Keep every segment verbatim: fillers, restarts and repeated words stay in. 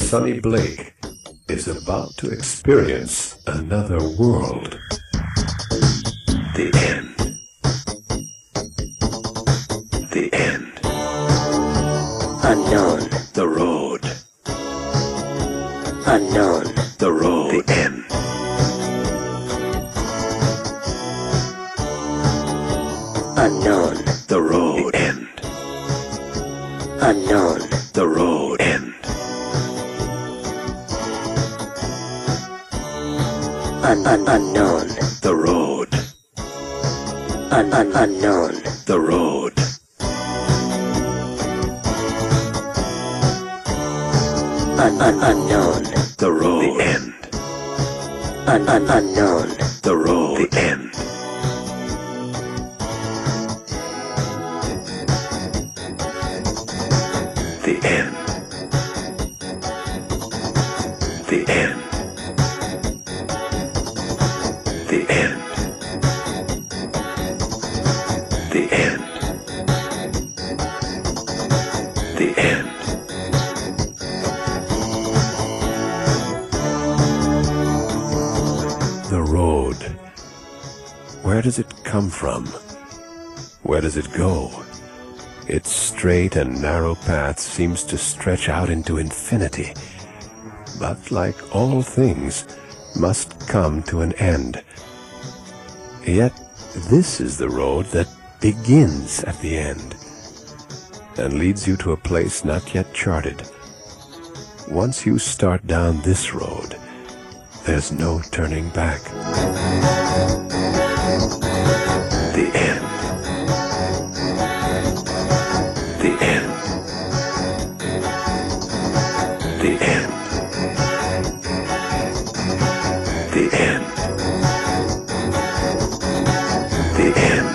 Sonny Blake is about to experience another world. The end. The end. Unknown. The road. Unknown. The road. The end. Unknown. The road. The end. Unknown. The road. End. Un un unknown. The road. Un un unknown. The road. Un un unknown. The road. The end. Un un unknown. The road. The end. The end. The end. The end. The end. The end. The road. Where does it come from? Where does it go? Its straight and narrow path seems to stretch out into infinity, but like all things, must come to an end. Yet this is the road that begins at the end, and leads you to a place not yet charted. Once you start down this road, there's no turning back. The end. The end. The end. The end. The end.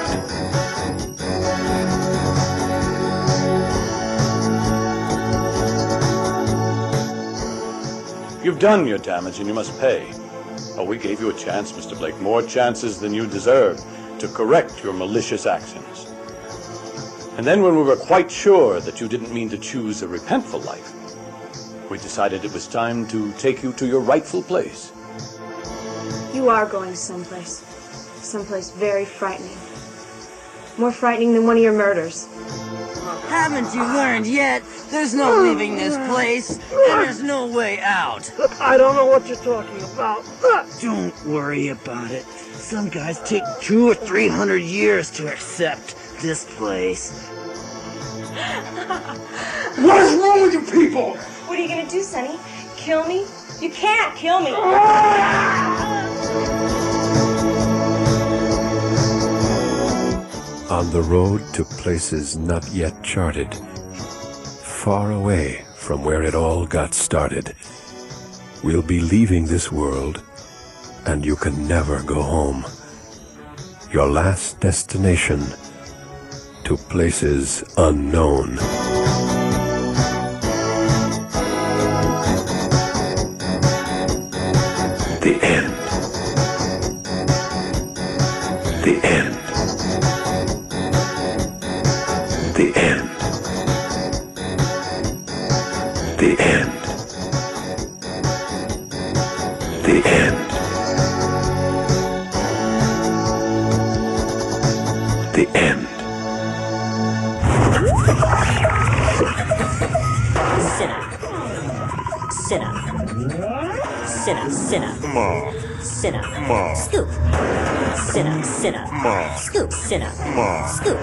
You've done your damage and you must pay. Oh, we gave you a chance, Mister Blake, more chances than you deserved to correct your malicious actions. And then when we were quite sure that you didn't mean to choose a repentful life, we decided it was time to take you to your rightful place. You are going someplace. Someplace very frightening. More frightening than one of your murders. Haven't you learned yet? There's no leaving this place, and there's no way out. I don't know what you're talking about. Don't worry about it. Some guys take two or three hundred years to accept this place. What is wrong with you people? What are you gonna do, Sonny? Kill me? You can't kill me! On the road to places not yet charted, far away from where it all got started, we'll be leaving this world, and you can never go home. Your last destination, to places unknown. The end. The end. The end. The end. The end. The end. Sinner. Sinner. Sinner. Ma. Sinner. Ma. Scoop. Sinner. Sinner. Ma. Scoop. Sinner. Ma. Scoop.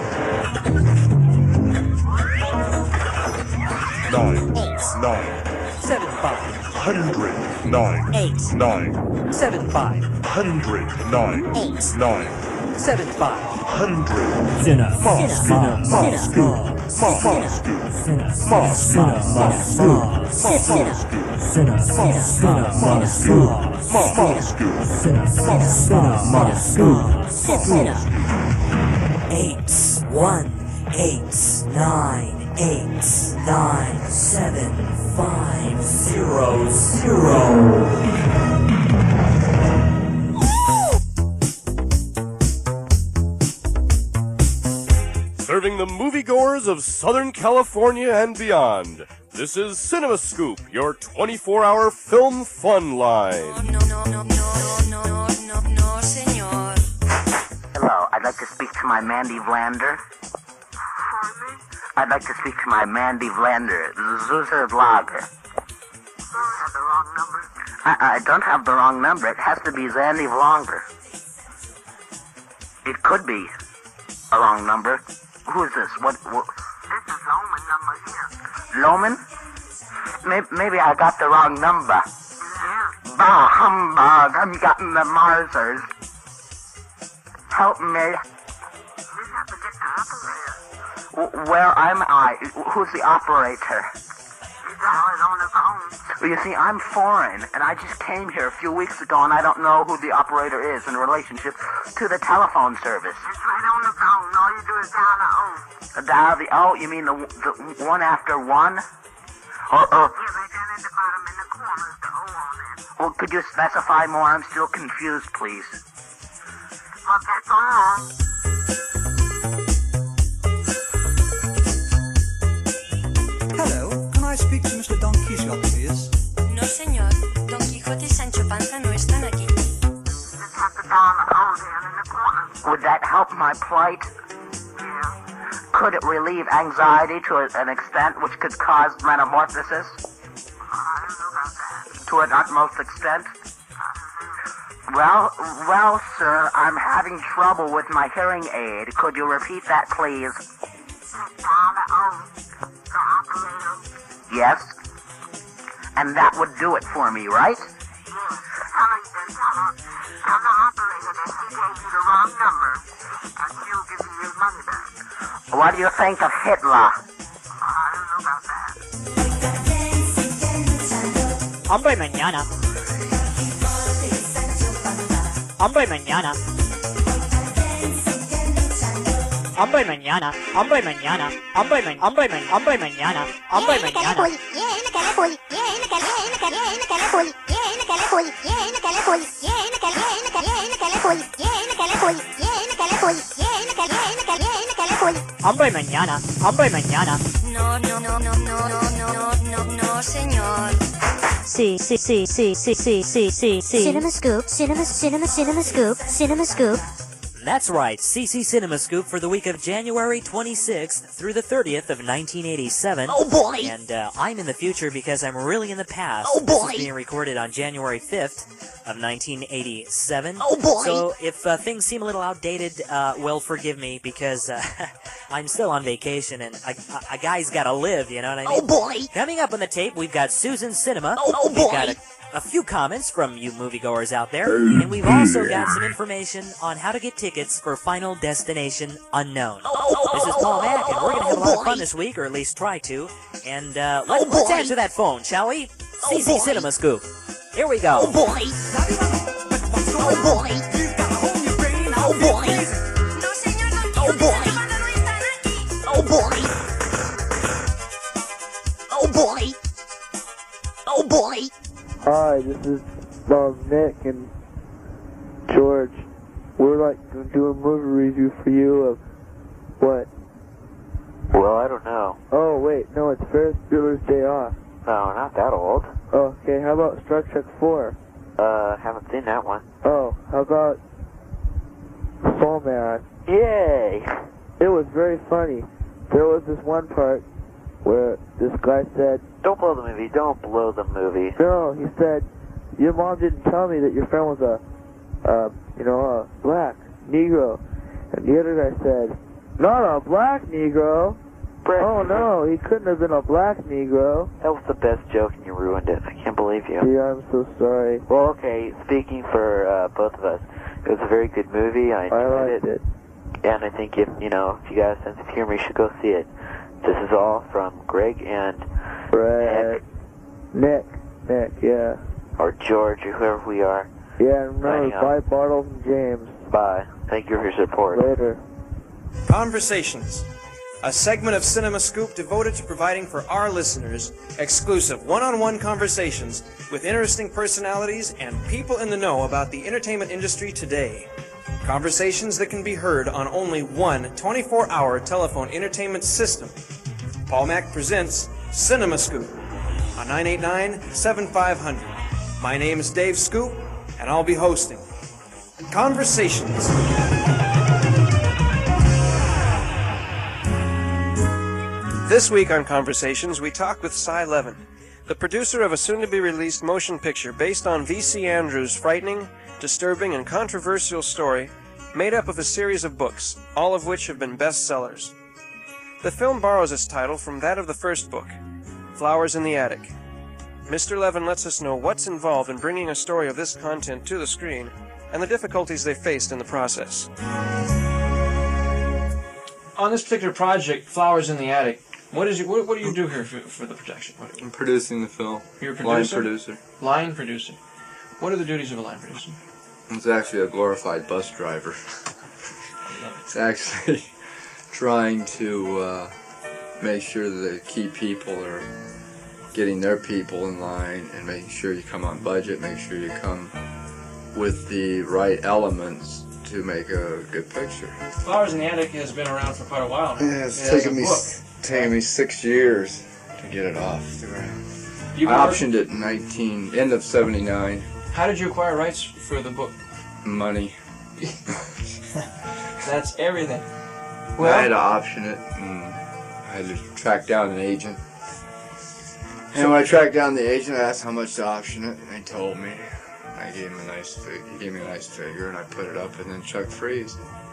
Nine. Eight. Nine. Seven five. Hundred. Nine. Eight. Nine. Seven five. Hundred. Nine. Eight. Nine. Seven five. Hundred. Sinner. Ma. Sinner. Ma. Sinner. Scoop. Ma. Sinner. Scoop. Sinner. Ma. Scoop. Ma. Scoop. Ma. Sinner. Scoop. Sinner. Sinner. Sinner. Ma. Scoop. Ma. Scoop. Sinner. Sinner. Ma. Scoop. Sinner. Eight. One. Eight. Nine. Eight. Nine. Seven. Five. Zero. Zero. Serving the moviegoers of Southern California and beyond. This is Cinema Scoop, your twenty-four hour film fun line. No, no, no, no, no, no, no, no, senor. Hello, I'd like to speak to my Mandy Vlander. I'd like to speak to my Mandy Vlander, Zuza Vlogger. Have the wrong number? I, I don't have the wrong number. It has to be Zandy Vlonger. It could be a wrong number. Who is this? What? what? This is Loman number here. Loman? Maybe, maybe I got the wrong number. Yeah. Bah, humbug. I'm getting the Marsers. Help me. You have to get the operator. W- where am I? Who's the operator? He's always on the phone. Well, you see, I'm foreign, and I just came here a few weeks ago, and I don't know who the operator is in relationship to the telephone service. It's right on the phone. All you do is dial the O. Dial the O? You mean the, the one after one? Or, or, Yeah, right down at the bottom in the corner is the O on it. well, could you specify more? I'm still confused, please. Well, that's all. Hello, can I speak to Mister Don Quixote, please? No, señor. Don Quijote y Sancho Panza no están aquí. Just have to dial the O down in the corner. Would that help my plight? Yeah. Could it relieve anxiety to a, an extent which could cause metamorphosis? I don't know about that. To an utmost extent? Well, well, sir, I'm having trouble with my hearing aid. Could you repeat that, please? Dial the O. The operator. Yes? And that would do it for me, right? Yes. Tell him, then tell her, tell the operator that he gave you the wrong number, and he'll give you your money back. What do you think of Hitler? I don't know about that. Hombre mañana. Hombre mañana. Hombre mañana. Hombre mañana. Hombre mañana. Hombre mañana. Hombre mañana. Hombre mañana. Hombre mañana. Hombre mañana. No, no, no, no, no, no, no, no, no, señor. Sí, sí, sí, sí, sí, sí, sí, sí, sí. Cinema Scoop, Cinema, Cinema, Cinema Scoop, Cinema Scoop. That's right, C C Cinema Scoop for the week of January twenty-sixth through the thirtieth of nineteen eighty-seven. Oh boy! And uh, I'm in the future because I'm really in the past. Oh boy! This is being recorded on January fifth of nineteen eighty-seven. Oh boy! So if uh, things seem a little outdated, uh, well, forgive me because uh, I'm still on vacation and a, a, a guy's gotta live, you know what I mean? Oh boy! Coming up on the tape, we've got Susan Cinema. Oh, oh boy! We've got a, a few comments from you moviegoers out there, and we've also got some information on how to get tickets for Final Destination Unknown. This is Paul Mack, and we're going to have a lot of fun this week, or at least try to. And uh, let, oh let's answer that phone, shall we? Oh C C boy. Cinema Scoop. Here we go. Oh boy! Oh boy! Oh boy! No, señor, Don Oh Quijote y boy! Sancho Panza no están aquí. Oh boy! Oh boy! Oh boy! Hi, this is um, Nick and George. We're like doing a movie review for you of what? Well, I don't know. Oh wait, no, it's Ferris Bueller's Day Off. No, not that old. Oh, okay, how about Star Trek four? Uh, haven't seen that one. Oh, how about Soul Man? Yay! It was very funny. There was this one part where this guy said, Don't blow the movie, don't blow the movie. no, he said, your mom didn't tell me that your friend was a, uh, you know, a black Negro. And the other guy said, not a black Negro. Brett, Oh no, he couldn't have been a black Negro. that was the best joke and you ruined it. I can't believe you. Yeah, I'm so sorry. Well, okay, speaking for uh, both of us, it was a very good movie. I enjoyed I liked it. And I think if, you know, if you got a sense of humor, you should go see it. This is all from Greg and Brett. Nick. Nick, yeah. or George or whoever we are. Yeah, and remember, Signing off. bye Bartles and James. Bye. Thank you for your support. Later. Conversations, a segment of Cinema Scoop devoted to providing for our listeners exclusive one-on-one conversations with interesting personalities and people in the know about the entertainment industry today. Conversations that can be heard on only one twenty-four hour telephone entertainment system. Paul Mack presents Cinema Scoop on nine eight nine, seven five zero zero. My name is Dave Scoop, and I'll be hosting Conversations. This week on Conversations, we talk with Cy Levin, the producer of a soon-to-be-released motion picture based on V C Andrews' frightening, disturbing, and controversial story made up of a series of books, all of which have been bestsellers. The film borrows its title from that of the first book, Flowers in the Attic. Mister Levin lets us know what's involved in bringing a story of this content to the screen and the difficulties they faced in the process. On this particular project, Flowers in the Attic, what is you, what, what do you do here for, for the production? What, I'm producing the film. You're a producer? Line producer. Line producer. What are the duties of a line producer? It's actually a glorified bus driver. It's actually trying to uh, make sure that the key people are getting their people in line and making sure you come on budget, make sure you come with the right elements to make a good picture. Flowers in the Attic has been around for quite a while now. Yeah, it's it taken me taken me six years to get it off the ground. You I optioned it in nineteen end of seventy-nine. How did you acquire rights for the book? Money. That's everything. Well, I had to option it, and I had to track down an agent. And when I tracked down the agent, I asked how much to option it, and they told me. I gave him a nice fig he gave me a nice figure, and I put it up, and then Chuck Freeze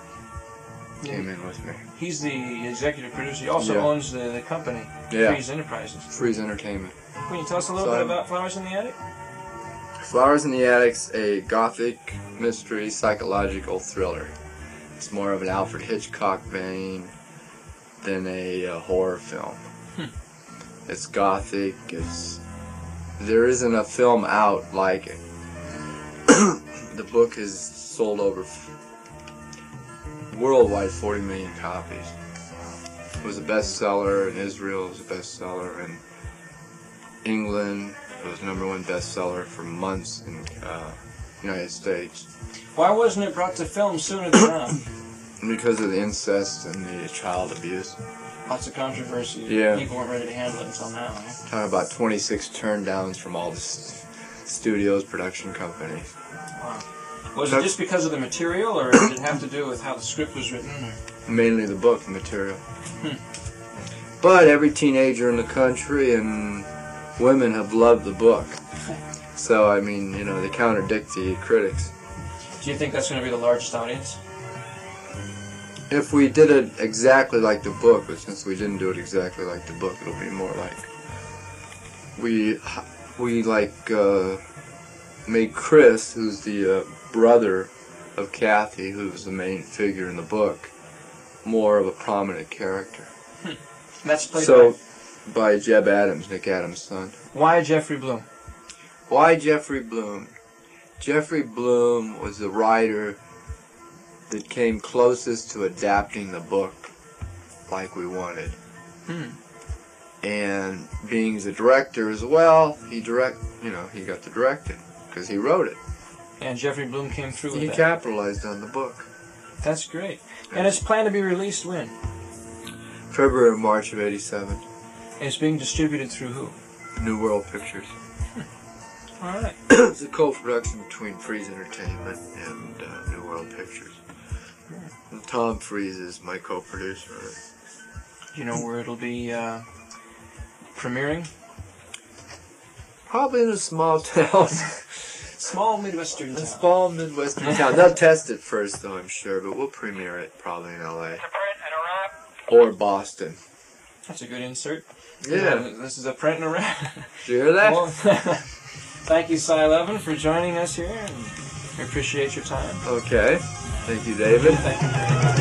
came in with me. He's the executive producer. He also Yeah. owns the, the company, Yeah. Freeze Enterprises. Freeze Entertainment. Can you tell us a little So bit I'm- about Flowers in the Attic? Flowers in the Attic's a gothic mystery psychological thriller. It's more of an Alfred Hitchcock vein than a, uh horror film. Hmm. It's gothic. It's there isn't a film out like it. The book has sold over f- worldwide forty million copies. It was a bestseller in Israel. It was a bestseller in England. It was number one bestseller for months in uh, United States. Why wasn't it brought to film sooner than now? Because of the incest and the child abuse. Lots of controversy. Yeah. People weren't ready to handle it until now. Eh? Talking about twenty-six turndowns from all the s- studios, production companies. Wow. Was it just because of the material, or did it have to do with how the script was written? Or? Mainly the book material. Hmm. But every teenager in the country and women have loved the book. So, I mean, you know, they contradict the critics. Do you think that's going to be the largest audience? If we did it exactly like the book, but since we didn't do it exactly like the book, it'll be more like we we like uh, made Chris, who's the uh, brother of Kathy, who's the main figure in the book, more of a prominent character. Hmm. That's played so by... by Jeb Adams, Nick Adams' son. Why Jeffrey Bloom? Why Jeffrey Bloom? Jeffrey Bloom was the writer that came closest to adapting the book like we wanted. Hmm. And being the director as well, he direct, you know, he got to direct it because he wrote it. And Jeffrey Bloom came through with He that. capitalized on the book. That's great. And it's planned to be released when? February or March of eighty-seven. And it's being distributed through who? New World Pictures. All right. It's a co-production between Freeze Entertainment and uh, New World Pictures. And Tom Freeze is my co-producer. Do you know where it'll be uh, premiering? Probably in a small town. Small Midwestern town. A small Midwestern town. They'll test it first, though, I'm sure, but we'll premiere it probably in L A or Boston. That's a good insert. Yeah. Uh, this is a print and a wrap. Did you hear that? Well, thank you, Cy Levin, for joining us here. And we appreciate your time. Okay. Thank you, David. Thank you.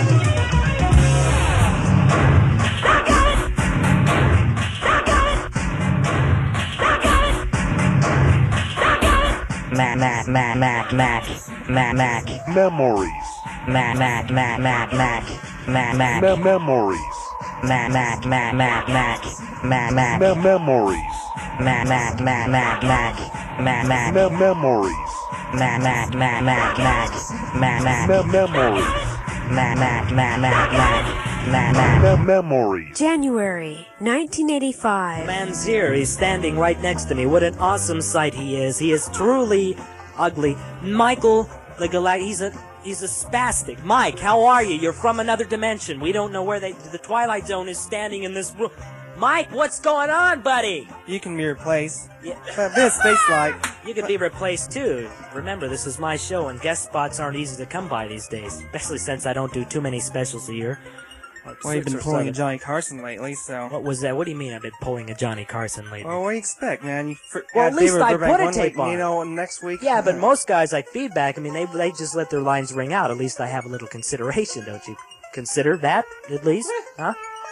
Mac, Mac, Mac, Mac, Mac, Mac, Mac. Memories. Mac, Mac, Mac, Mac, Mac, Mac, Mac. Me- memories. Mac, Mac, Mac, Mac, Mac, Mac, Mac. Me- memories. Mac, Mac, Mac, Mac, Mac, Mac, Mac. Me- memories. Mac, Mac, Mac, Mac, Mac, Mac, Mac. Memory. Mac, Mac, Mac, Mac, Mac, Mac, Mac. Memory. January nineteen eighty-five. Man's here. He's standing right next to me. What an awesome sight he is. He is truly ugly. Michael, the Galact. He's a he's a spastic. Mike, how are you? You're from another dimension. We don't know where they. The Twilight Zone is standing in this room. Mike, what's going on, buddy? You can be replaced. Yeah. A bit of space light. You could be replaced too. Remember, this is my show, and guest spots aren't easy to come by these days, especially since I don't do too many specials a year. Like Well, you've six been or pulling seven. a Johnny Carson lately, so. What was that? What do you mean I've been pulling a Johnny Carson lately? Well, what do you expect, man? You fr- Well, had at least David I Burbank put a one tape week, on. You know, next week. Yeah, but most guys like feedback. I mean, they they just let their lines ring out. At least I have a little consideration, don't you? Consider that, at least, huh?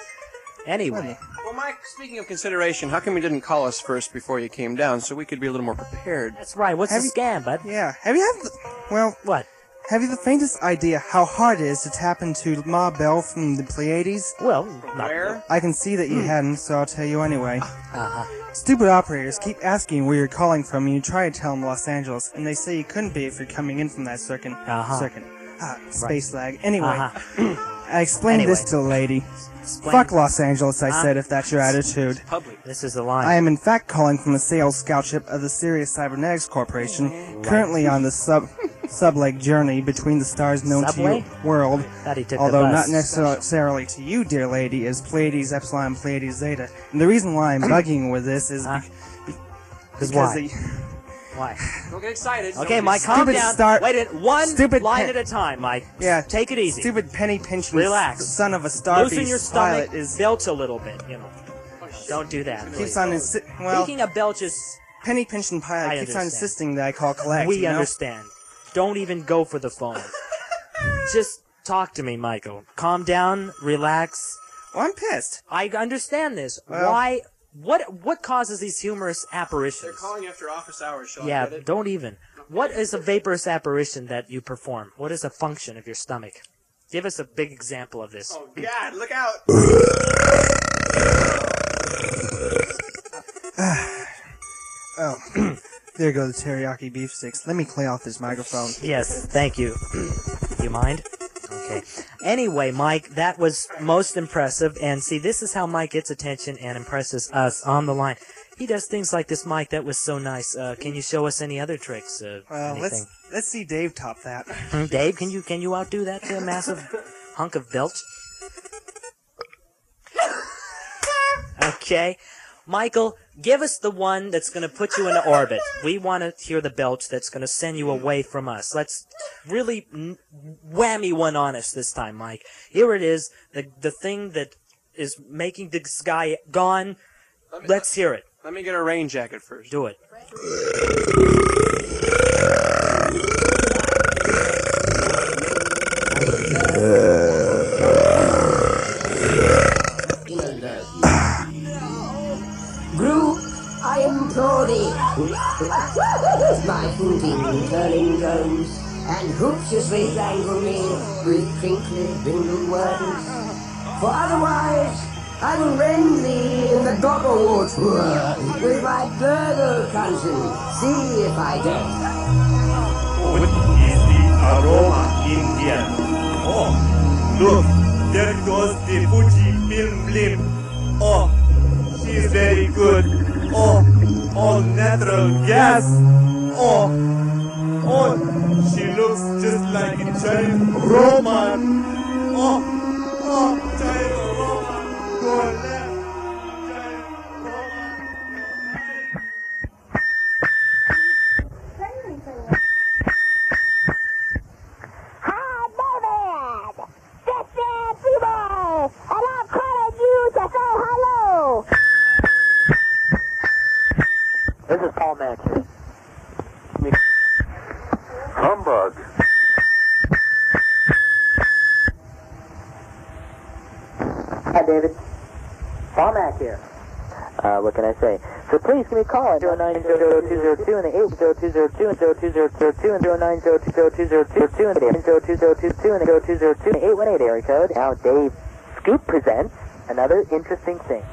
Anyway. Well, Mike, speaking of consideration, how come you didn't call us first before you came down so we could be a little more prepared? That's right. What's Have the you- scam, bud? Yeah. Have you had the, well, what? Have you the faintest idea how hard it is to tap into Ma Bell from the Pleiades? Well, not where? I can see that you hadn't, so I'll tell you anyway. Uh-huh. Stupid operators keep asking where you're calling from, and you try to tell them Los Angeles, and they say you couldn't be if you're coming in from that circuit. Uh-huh. Circuit. Ah, space lag. Anyway, Uh-huh. I explained Anyway. this to the lady. Explain. Fuck Los Angeles, I Huh? said, if that's your attitude. Public. This is the line. I am in fact calling from a sales scoutship of the Sirius Cybernetics Corporation, currently on the sub sub-leg journey between the stars known Subway? to your world, Thought he took the although bus. not necessarily to you, dear lady, is Pleiades Epsilon Pleiades Zeta. And the reason why I'm bugging with this is Huh? be- be- Because because why? the- Why? Don't get excited. Okay, Don't Mike, get calm Stupid down. start- Wait a minute. One stupid line pen- at a time, Mike. Yeah, Take it easy. Stupid penny pinching Relax. son of a star Loosen your beast stomach. pilot is Belch a little bit, you know. Don't do that. keeps please. on insi- well Speaking of belches, penny pinching pilot I keeps on understand. insisting that I call collect. we you know? understand. Don't even go for the phone. Just talk to me, Michael. Calm down. Relax. Well, I'm pissed. I understand this. Well- Why? What? What causes these humorous apparitions? They're calling after office hours. Shall Yeah, I get it? don't even. What is a vaporous apparition that you perform? What is a function of your stomach? Give us a big example of this. Oh, God, look out. Oh, there go the teriyaki beef sticks. Let me clear off this microphone. Yes, thank you. You mind? Okay. Anyway, Mike, that was most impressive. And see, this is how Mike gets attention and impresses us on the line. He does things like this, Mike. That was so nice. Uh, can you show us any other tricks? Uh, Well, anything? let's let's see Dave top that. Hmm, Dave, can you can you outdo that uh, massive hunk of belch? Okay. Michael, give us the one that's going to put you into orbit. We want to hear the belch that's going to send you away from us. Let's really n- whammy one on us this time, Mike. Here it is, the the thing that is making the sky gone. Let me- Let's hear it. Let me get a rain jacket first. Do it. Gru, I implore thee. My hooting, turning drones, and hoopsiously strangle me with crinkly brindled worms. For otherwise, I will rend thee in the gogglewort with my burger conscience. See if I don't. What is the aroma in here? Oh, look, there goes the Fuji film blimp. Oh, she's very good. Oh, all natural gas. Oh, oh, she looks just like a giant Roman. Oh, oh, giant Roman. Go left. Hi, David! This is Peter, and I'm calling you to say hello! This is Paul Mack here. Humbug. Hi, David. Paul Mack here. Uh, what can I say? So please give me a call at zero nine zero two zero two and the eight zero two zero two and zero two zero two and zero nine zero two zero two zero two and the zero two zero two two and the zero two zero two and eight one eight area code. Now Dave Scoop presents another interesting thing.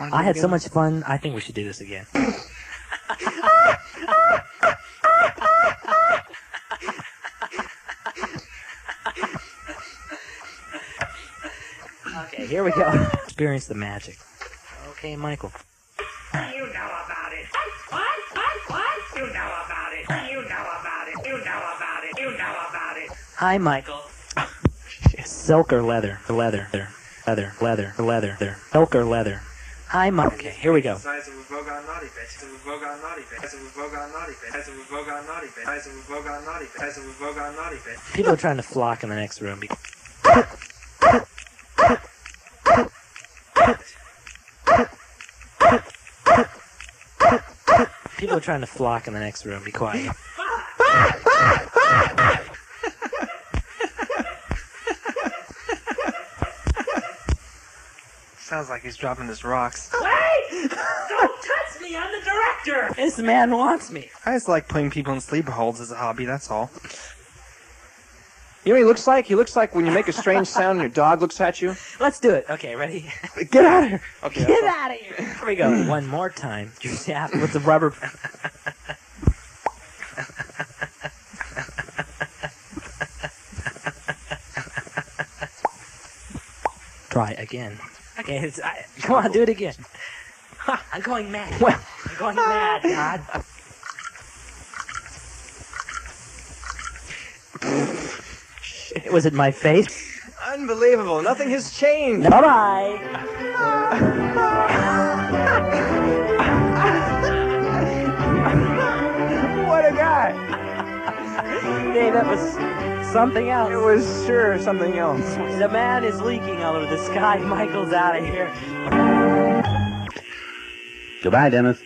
want to I do it had so again? much fun. I think we should do this again. Okay, here we go. Experience the magic. Okay, Michael. You know about it. What? What? What? You know about it. You know about it. You know about it. You know about it. Hi, Michael. Silk or leather? Leather. Leather. Leather. Leather. Leather. Silk or leather? Hi, Mike. Okay, here we go. People are trying to flock in the next room. People are trying to flock in the next room. Be quiet. Sounds like he's dropping his rocks. Wait! Don't touch me! I'm the director! This man wants me. I just like putting people in sleeper holds as a hobby, that's all. You know what he looks like? He looks like when you make a strange sound and your dog looks at you. Let's do it. Okay, ready? Get out of here. Okay. Get out of here. Here we go. One more time. Yeah, with the rubber. Try again. Okay, it's, I, come on, do it again. Ha, I'm going mad. Well, I'm going mad, God. Was it my face? Unbelievable. Nothing has changed. Bye-bye. What a guy. Dave, that was something else. It was sure something else. The man is leaking all over the sky. Michael's out of here. Goodbye, Dennis.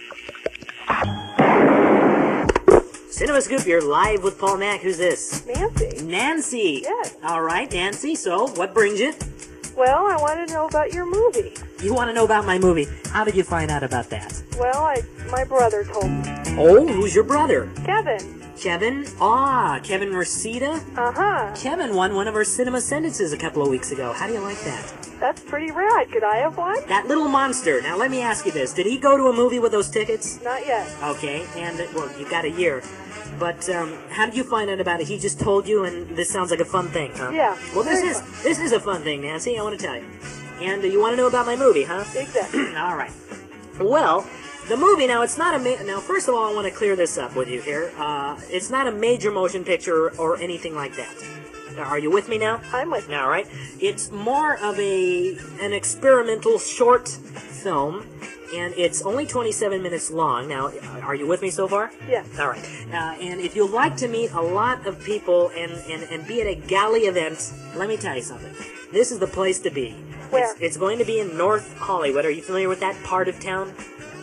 Cinema Scoop, you're live with Paul Mack. Who's this? Nancy. Nancy. Yes. All right, Nancy. So, what brings you? Well, I want to know about your movie. You want to know about my movie. How did you find out about that? Well, I my brother told me. Oh, who's your brother? Kevin. Kevin? Ah, Kevin Reseda? Uh-huh. Kevin won one of our cinema sentences a couple of weeks ago. How do you like that? That's pretty rad. Could I have one? That little monster. Now, let me ask you this. Did he go to a movie with those tickets? Not yet. Okay, and, well, you got a year. But, um, how did you find out about it? He just told you, and this sounds like a fun thing, huh? Yeah. Well, this very is, fun. this is a fun thing, Nancy, I want to tell you. And uh, you want to know about my movie, huh? Exactly. All right. Well, the movie, now, it's not a... Ma- now, first of all, I want to clear this up with you here. Uh, it's not a major motion picture or anything like that. Now, are you with me now? I'm with you. All right. It's more of a an experimental short film, and it's only twenty-seven minutes long. Now, are you with me so far? Yes. All right. Uh, and if you'd like to meet a lot of people and, and, and be at a galley event, let me tell you something. This is the place to be. Where? It's, it's going to be in North Hollywood. Are you familiar with that part of town?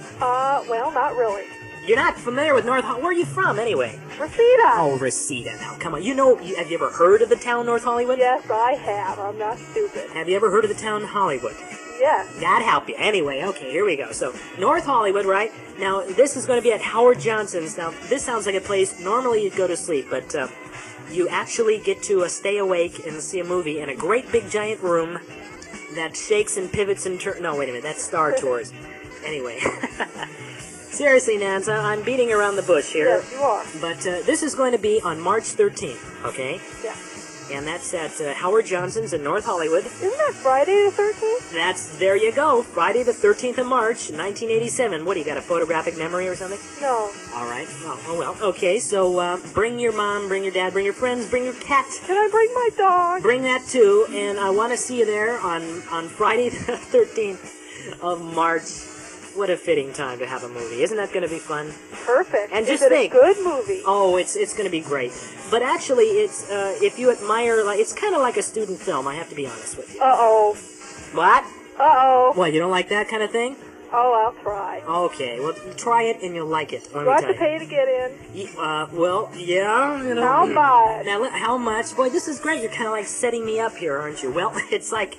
Uh, well, not really. You're not familiar with North Hollywood? Where are you from, anyway? Reseda. Oh, Reseda. Now, come on. You know, you, have you ever heard of the town North Hollywood? Yes, I have. I'm not stupid. Have you ever heard of the town Hollywood? Yes. That'd help you. Anyway, okay, here we go. So, North Hollywood, right? Now, this is going to be at Howard Johnson's. Now, this sounds like a place normally you'd go to sleep, but uh, you actually get to uh, stay awake and see a movie in a great big giant room that shakes and pivots and turns. No, wait a minute. That's Star Tours. Anyway. Seriously, Nancy, I'm beating around the bush here. Yes, you are. But uh, this is going to be on March thirteenth, okay? Yeah. And that's at uh, Howard Johnson's in North Hollywood. Isn't that Friday the thirteenth? That's, there you go, Friday the thirteenth of March, nineteen eighty-seven. What, do you got a photographic memory or something? No. All right. Oh, oh well. Okay, so uh, bring your mom, bring your dad, bring your friends, bring your cat. Can I bring my dog? Bring that too, and I want to see you there on, on Friday the thirteenth of March. What a fitting time to have a movie. Isn't that going to be fun? Perfect. And Is just it think, a good movie? Oh, it's it's going to be great. But actually, it's uh, if you admire, like, it's kind of like a student film. I have to be honest with you. Uh oh. What? Uh oh. What? You don't like that kind of thing? Oh, I'll try. Okay. Well, try it and you'll like it. Let Do me I have tell to pay to get in? you. Uh, well, yeah. You know. How much? Now, li- how much? Boy, this is great. You're kind of like setting me up here, aren't you? Well, it's like.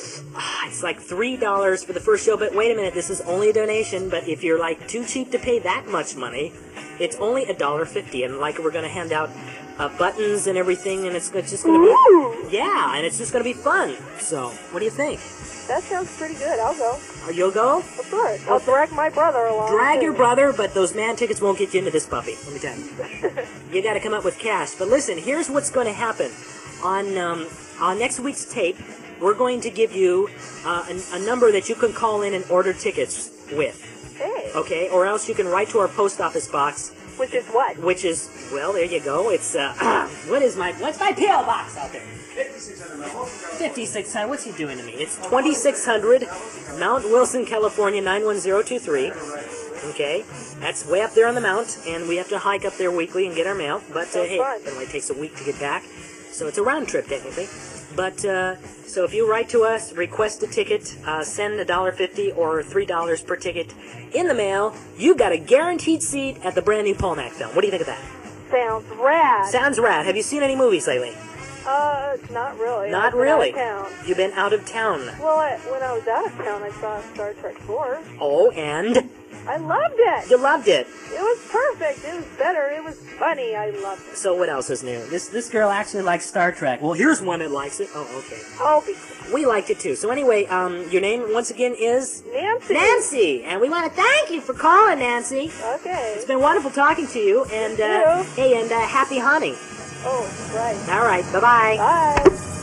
It's like three dollars for the first show, but wait a minute, this is only a donation, but if you're like too cheap to pay that much money, It's only a dollar fifty, and like we're gonna hand out uh, buttons and everything, and it's, it's just gonna be yeah, and it's just gonna be fun. So, what do you think? That sounds pretty good. I'll go. Uh, you'll go? Of course. I'll drag my brother along. Drag too. your brother, but those man tickets won't get you into this puppy. Let me tell you. You got to come up with cash. But listen, here's what's going to happen on um, on next week's tape. We're going to give you uh, a, a number that you can call in and order tickets with. Hey. Okay, or else you can write to our post office box. Which is what? Which is, well, there you go. It's, uh, what is my, what's my P O box out there? fifty-six hundred. What's he doing to me? It's twenty-six hundred Mount Wilson, California, nine one zero two three. Okay, that's way up there on the mount, and we have to hike up there weekly and get our mail. But, uh, hey, it only takes a week to get back. So it's a round trip, technically. But, uh, so if you write to us, request a ticket, uh, send a dollar fifty or three dollars per ticket in the mail, you've got a guaranteed seat at the brand new Paul Mac film. What do you think of that? Sounds rad. Sounds rad. Have you seen any movies lately? Uh, not really. Not I've been really. Out of town. You've been out of town. Well, I, when I was out of town, I saw Star Trek four. Oh, and? I loved it. You loved it. It was perfect. It was better. It was funny. I loved it. So what else is new? This this girl actually likes Star Trek. Well, here's one that likes it. Oh, okay. Oh, be we liked it too. So anyway, um, your name once again is Nancy. Nancy, and we want to thank you for calling, Nancy. Okay. It's been wonderful talking to you, and uh, hey, and uh, happy hunting. Oh, right. All right. Bye-bye. Bye.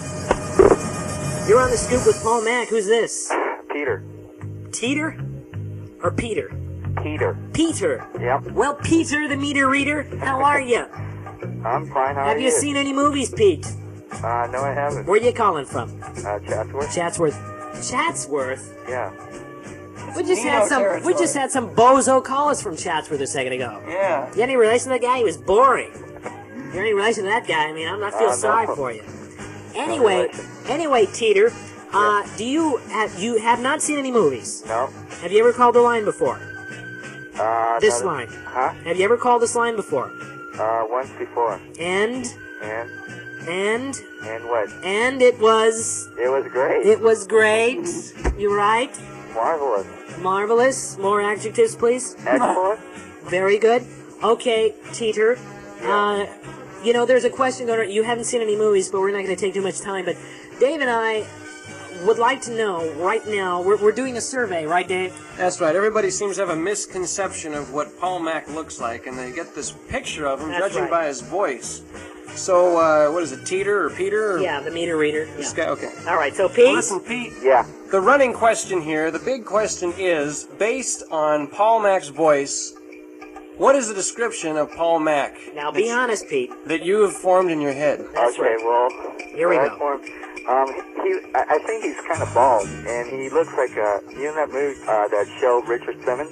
You're on the scoop with Paul Mac. Who's this? Peter. Teeter? Or Peter? Peter. Peter. Yep. Well, Peter, the meter reader, how are you? I'm fine. How Have are you you seen any movies, Pete? Uh, no, I haven't. Where you calling from? Uh, Chatsworth. Chatsworth. Chatsworth? Yeah. We just Nemo had some. territory. We just had some bozo call us from Chatsworth a second ago. Yeah. You any relation to that guy? He was boring. You're any relation to that guy? I mean, I'm not feel Uh, no. sorry for you. Anyway, anyway, Teeter, uh, do you have you have not seen any movies? No. Have you ever called the line before? Uh, This no, line. Huh? Have you ever called this line before? Uh, once before. And And? and And what? and it was It was great. it was great. You right? Marvelous. Marvelous. More adjectives, please. Excellent. Very good. Okay, Teeter. Uh, you know, there's a question going on. You haven't seen any movies, but we're not going to take too much time. But Dave and I would like to know right now, we're, we're doing a survey, right, Dave? That's right. Everybody seems to have a misconception of what Paul Mac looks like, and they get this picture of him That's judging right. by his voice. So, uh, what is it, Teeter or Peter? Or Yeah, the meter reader. This Yeah. guy? Okay. All right, so Pete? Listen, Pete. Yeah. The running question here, the big question is, based on Paul Mac's voice, what is the description of Paul Mac? Now, be honest, Pete. That you have formed in your head. That's okay, right. well, Here we what I go. formed- Um, he, I I think he's kind of bald, and he looks like, uh, you know that movie, uh, that show, Richard Simmons?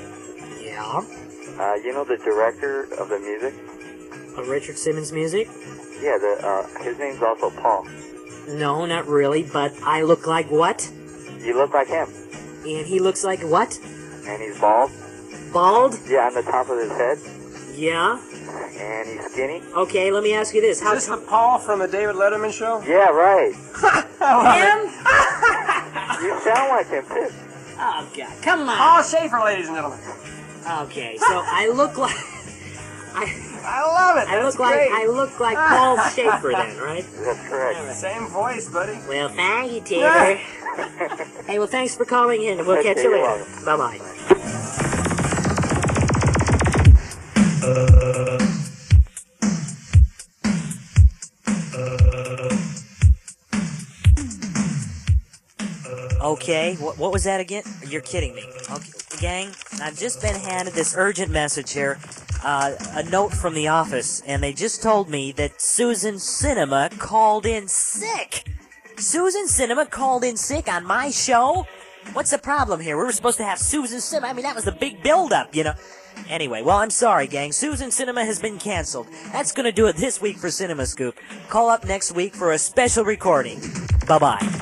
Yeah. Uh, you know the director of the music? Of Richard Simmons music? Yeah, the, uh, his name's also Paul. No, not really, but I look like what? You look like him. And he looks like what? And he's bald? Bald? Yeah, on the top of his head. Yeah. And he's skinny. Okay, let me ask you this. Is How this the Paul from the David Letterman show? Yeah, right. him? You sound like him, too. Oh, God. Come on. Paul Schaefer, ladies and gentlemen. Okay, so I look like... I, I love it. I That's look like great. I look like Paul Schaefer then, right? That's correct. Same voice, buddy. Well, thank you, Taylor. Hey, well, thanks for calling in. We'll Okay, catch you you're later. welcome. Bye-bye. Okay, what, what was that again? You're kidding me. Okay, gang, I've just been handed this urgent message here, uh, a note from the office, and they just told me that Susan Cinema called in sick. Susan Cinema called in sick on my show? What's the problem here? We were supposed to have Susan Cinema. I mean, that was the big build-up, you know. Anyway, well, I'm sorry, gang. Susan Cinema has been canceled. That's going to do it this week for Cinema Scoop. Call up next week for a special recording. Bye-bye.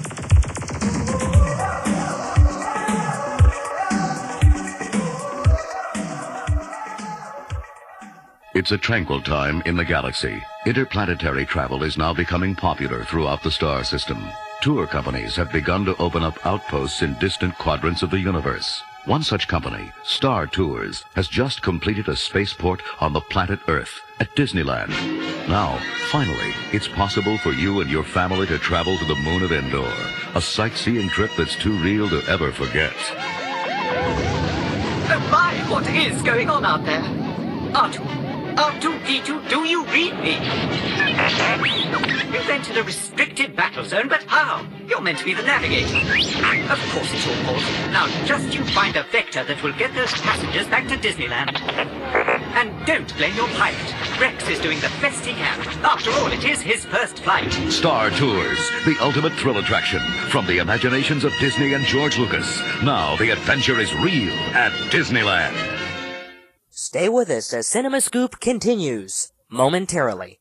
It's a tranquil time in the galaxy. Interplanetary travel is now becoming popular throughout the star system. Tour companies have begun to open up outposts in distant quadrants of the universe. One such company, Star Tours, has just completed a spaceport on the planet Earth at Disneyland. Now, finally, it's possible for you and your family to travel to the moon of Endor, a sightseeing trip that's too real to ever forget. Oh my, what is going on out there? R two, R two D two, do you read me? You've entered a restricted battle zone, but how? You're meant to be the navigator. Of course it's your fault. Now just you find a vector that will get those passengers back to Disneyland. And don't blame your pilot. Rex is doing the best he can. After all, it is his first flight. Star Tours, the ultimate thrill attraction from the imaginations of Disney and George Lucas. Now the adventure is real at Disneyland. Stay with us as Cinema Scoop continues momentarily.